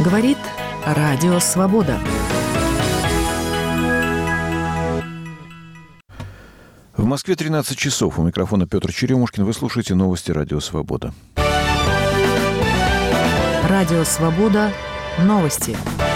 Говорит Радио Свобода. В Москве 13 часов. У микрофона Петр Черемушкин. Вы слушаете новости Радио Свобода. Радио Свобода. Новости.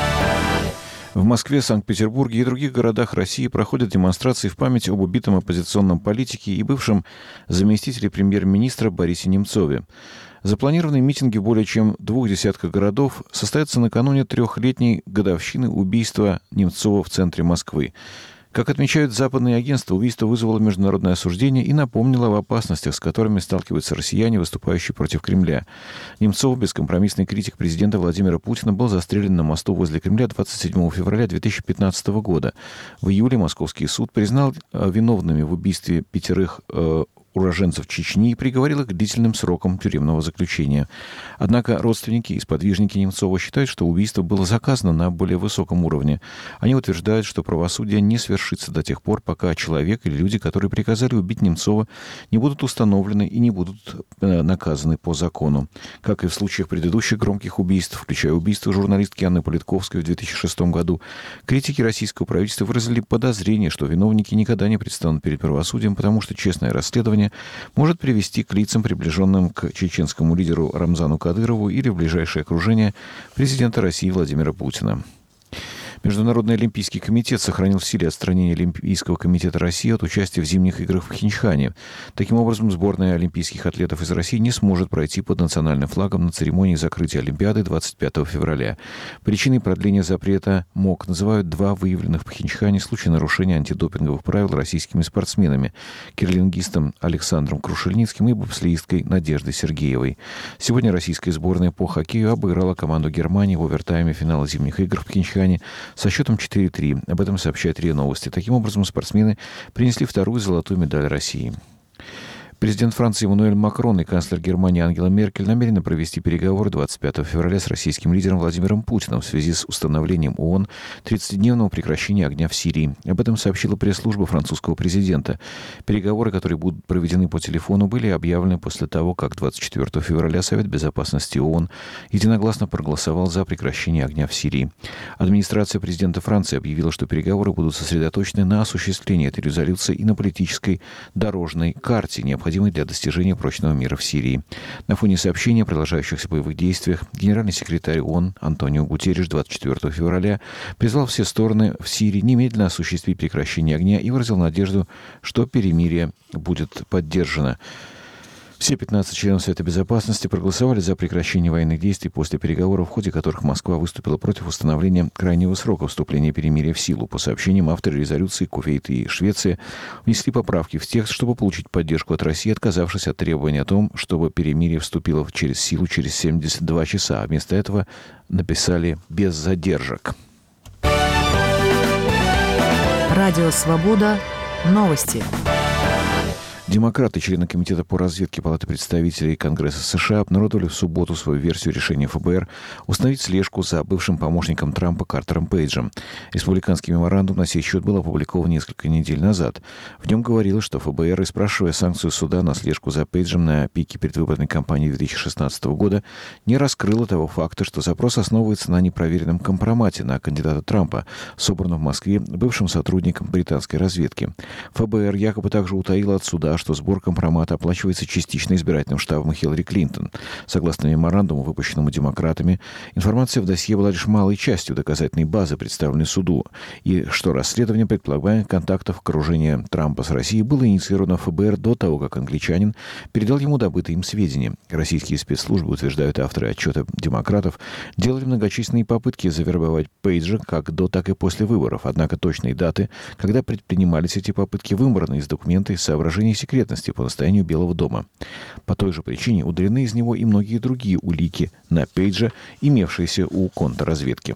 В Москве, Санкт-Петербурге и других городах России проходят демонстрации в память об убитом оппозиционном политике и бывшем заместителе премьер-министра Борисе Немцове. Запланированные митинги в более чем 20 городов состоятся накануне 3-летней годовщины убийства Немцова в центре Москвы. Как отмечают западные агентства, убийство вызвало международное осуждение и напомнило об опасностях, с которыми сталкиваются россияне, выступающие против Кремля. Немцов, бескомпромиссный критик президента Владимира Путина, был застрелен на мосту возле Кремля 27 февраля 2015 года. В июле Московский суд признал виновными в убийстве 5 уроженцев Чечни и приговорил их к длительным срокам тюремного заключения. Однако родственники и сподвижники Немцова считают, что убийство было заказано на более высоком уровне. Они утверждают, что правосудие не свершится до тех пор, пока человек или люди, которые приказали убить Немцова, не будут установлены и не будут наказаны по закону. Как и в случаях предыдущих громких убийств, включая убийство журналистки Анны Политковской в 2006 году, критики российского правительства выразили подозрение, что виновники никогда не предстанут перед правосудием, потому что честное расследование может привести к лицам, приближенным к чеченскому лидеру Рамзану Кадырову или в ближайшее окружение президента России Владимира Путина. Международный олимпийский комитет сохранил в силе отстранение Олимпийского комитета России от участия в зимних играх в Пхенчхане. Таким образом, сборная олимпийских атлетов из России не сможет пройти под национальным флагом на церемонии закрытия Олимпиады 25 февраля. Причиной продления запрета МОК называют 2 выявленных в Пхенчхане случая нарушения антидопинговых правил российскими спортсменами – керлингистом Александром Крушельницким и бобслеисткой Надеждой Сергеевой. Сегодня российская сборная по хоккею обыграла команду Германии в овертайме финала зимних игр в Пхенчхане со счетом 4-3. Об этом сообщает РИА Новости. Таким образом, спортсмены принесли 2-ю золотую медаль России. Президент Франции Эммануэль Макрон и канцлер Германии Ангела Меркель намерены провести переговоры 25 февраля с российским лидером Владимиром Путиным в связи с установлением ООН 30-дневного прекращения огня в Сирии. Об этом сообщила пресс-служба французского президента. Переговоры, которые будут проведены по телефону, были объявлены после того, как 24 февраля Совет безопасности ООН единогласно проголосовал за прекращение огня в Сирии. Администрация президента Франции объявила, что переговоры будут сосредоточены на осуществлении этой резолюции и на политической дорожной карте, необходимой для достижения прочного мира в Сирии. На фоне сообщения о продолжающихся боевых действиях генеральный секретарь ООН Антонио Гутерриш 24 февраля призвал все стороны в Сирии немедленно осуществить прекращение огня и выразил надежду, что перемирие будет поддержано. Все 15 членов Совета Безопасности проголосовали за прекращение военных действий после переговоров, в ходе которых Москва выступила против установления крайнего срока вступления перемирия в силу. По сообщениям авторы резолюции Кувейт и Швеция внесли поправки в текст, чтобы получить поддержку от России, отказавшись от требования о том, чтобы перемирие вступило в силу через 72 часа. А вместо этого написали «без задержек». Радио Свобода. Новости. Демократы, члены Комитета по разведке Палаты представителей Конгресса США, обнародовали в субботу свою версию решения ФБР установить слежку за бывшим помощником Трампа Картером Пейджем. Республиканский меморандум на сей счет был опубликован несколько недель назад. В нем говорилось, что ФБР, спрашивая санкцию суда на слежку за Пейджем на пике предвыборной кампании 2016 года, не раскрыло того факта, что запрос основывается на непроверенном компромате на кандидата Трампа, собранном в Москве бывшим сотрудником британской разведки. ФБР якобы также утаило от суда, что сбор компромата оплачивается частично избирательным штабом Хиллари Клинтон. Согласно меморандуму, выпущенному демократами, информация в досье была лишь малой частью доказательной базы, представленной суду, и что расследование предполагаемых контактов окружения Трампа с Россией было инициировано ФБР до того, как англичанин передал ему добытые им сведения. Российские спецслужбы, утверждают авторы отчета демократов, делали многочисленные попытки завербовать Пейджа как до, так и после выборов. Однако точные даты, когда предпринимались эти попытки, выбраны из документа из соображений секретности по настоянию Белого дома. По той же причине удалены из него и многие другие улики на Пейджа, имевшиеся у контрразведки.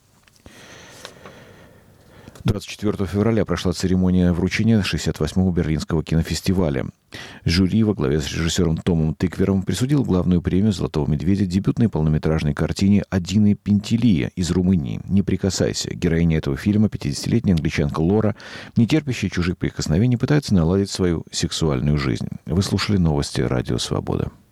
24 февраля прошла церемония вручения 68-го Берлинского кинофестиваля. Жюри во главе с режиссером Томом Тыквером присудил главную премию «Золотого медведя» дебютной полнометражной картине Адины Пентилия из Румынии «Не прикасайся». Героиня этого фильма, 50-летняя англичанка Лора, не терпящая чужих прикосновений, пытается наладить свою сексуальную жизнь. Вы слушали новости «Радио Свобода».